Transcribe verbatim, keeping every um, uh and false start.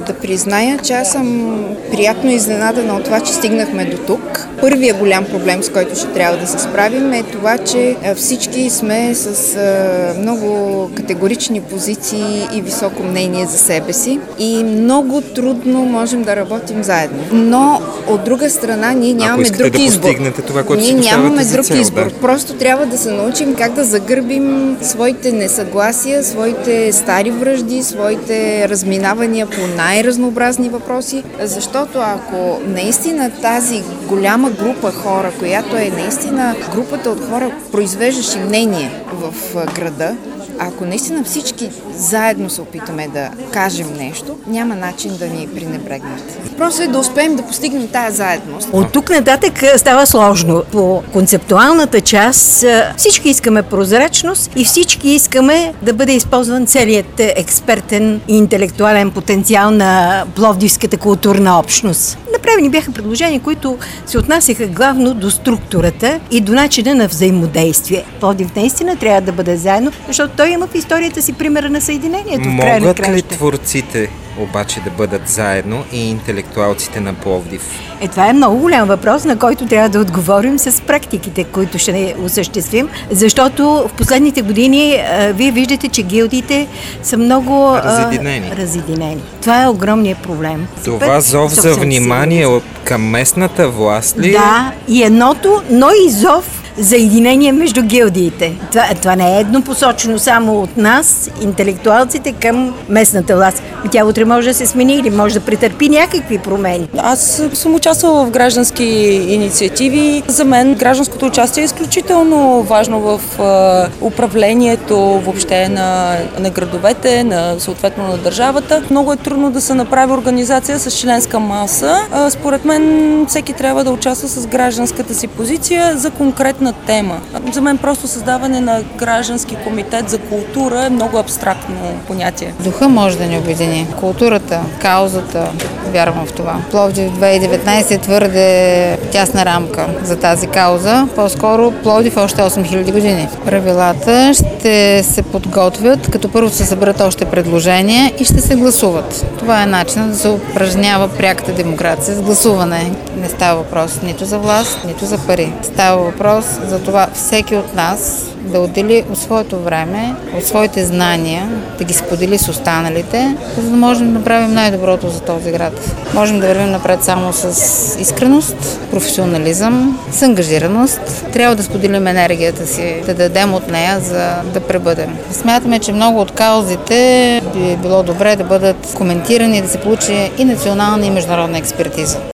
да призная, че аз съм приятно изненадана от това, че стигнахме до тук. Първият голям проблем, с който ще трябва да се справим, е това, че всички сме с много категорични позиции и високо мнение за себе си и много трудно можем да работим заедно. Но от друга страна ние нямаме друг да избор. Това, което ние нямаме друг цел, избор. Да. Просто трябва да се научим как да загърбим своите несъгласия, своите стари вражди, своите разминавания по най-разнообразни въпроси, защото ако наистина тази голяма група хора, която е наистина групата от хора, произвеждащи мнение в града, ако наистина всички заедно се опитаме да кажем нещо, няма начин да ни пренебрегнат. Просто е да успеем да постигнем тая заедност. От тук нататък става сложно. По концептуалната част всички искаме прозрачност и всички искаме да бъде използван целият експертен и интелектуален потенциал на пловдивската културна общност. Направени бяха предложения, които се отнасяха главно до структурата и до начина на взаимодействие. Пловдив наистина трябва да бъде заедно, защото той има в историята си примера на съединението. В края на Могат ли краищата. творците обаче да бъдат заедно и интелектуалците на Пловдив? Е, това е много голям въпрос, на който трябва да отговорим с практиките, които ще осъществим, защото в последните години а, вие виждате, че гилдиите са много а, разединени. разединени. Това е огромният проблем. Това зов за внимание от към местната власт ли? Да, и едното, но и зов за единение между гилдиите. Това, това не е еднопосочно само от нас, интелектуалците, към местната власт. Тя утре може да се смени или може да претърпи някакви промени. Аз съм участвала в граждански инициативи. За мен гражданското участие е изключително важно в е, управлението въобще на, на градовете, на, съответно на държавата. Много е трудно да се направи организация с членска маса. Е, според мен всеки трябва да участва с гражданската си позиция за конкретна тема. За мен просто създаване на граждански комитет за култура е много абстрактно понятие. Духа може да ни обедини. Културата, каузата, вярвам в това. Пловдив две хиляди и деветнадесета е твърде тясна рамка за тази кауза. По-скоро Пловдив още осем хиляди години. Правилата ще се подготвят, като първо се съберат още предложения и ще се гласуват. Това е начинът да се упражнява пряката демокрация с гласуване. Не става въпрос нито за власт, нито за пари. Става въпрос за това всеки от нас да отдели от своето време, от своите знания, да ги сподели с останалите, за да можем да направим най-доброто за този град. Можем да вървим напред само с искреност, професионализъм, с ангажираност. Трябва да споделим енергията си, да дадем от нея, за да пребъдем. Смятаме, че много от каузите би било добре да бъдат коментирани и да се получи и национална и международна експертиза.